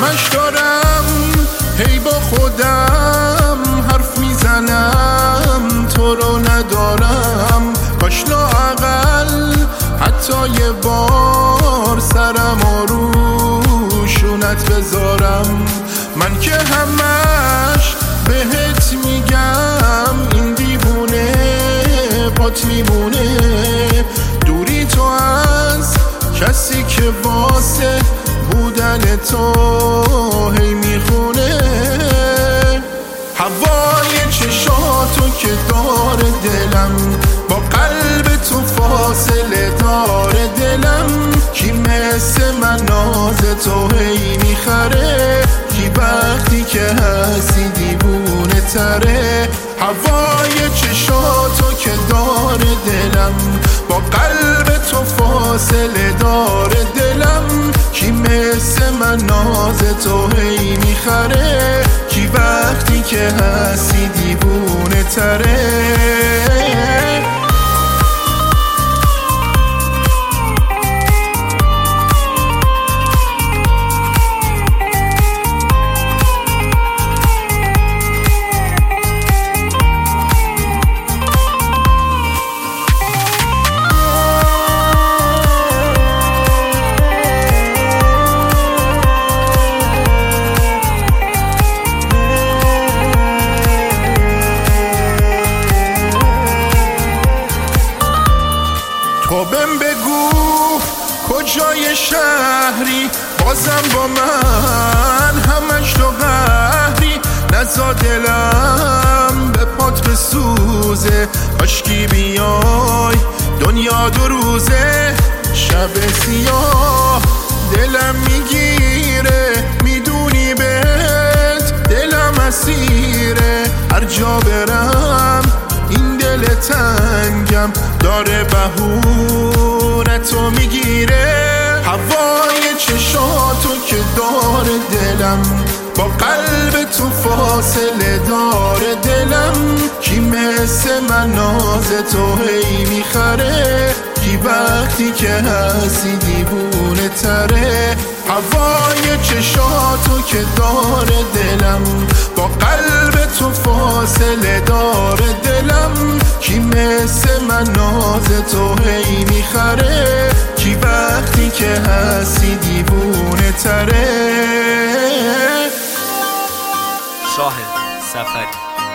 همش دارم هی با خودم حرف میزنم تو رو ندارم، کاش لااقل حتی یه بار سرم آروشونت بذارم. من که همش بهت میگم این دیوونه پات میمونه، دوری تو از کسی که واسه بودن تو هی میخونه. هوای چشاتو که داره دلم، با قلب تو فاصله داره دلم، کی مثل من ناز تو هی میخره، کی وقتی که هستی دیوونه تره. هوای چشاتو که داره دلم، با قلب تو فاصله داره دلم، کی مثل من ناز تو هی میخره، کی وقتی که هستی دیوونه تره. تو بهم بگو کجای شهری، بازم با من همش تو قهری، نزا دلم به پات بسوزه، کاشکی بیای دنیا دو روزه، شب سیاه دلم میگیره، میدونی بهت دلم اسیره، هر جا برم این دل تنگم داره بهونتو میگیره. هوای چشاتو که داره دلم، با قلب تو فاصله داره دلم، کی مثل من ناز تو هی میخره، کی وقتی که هستی دیوونه تره. هوای چشاتو که داره دلم، با قلب تو فاصله داره دلم، کی مثل من ناز تو هی میخره، کی وقتی که هستی دیوونه تره. شاهد سفری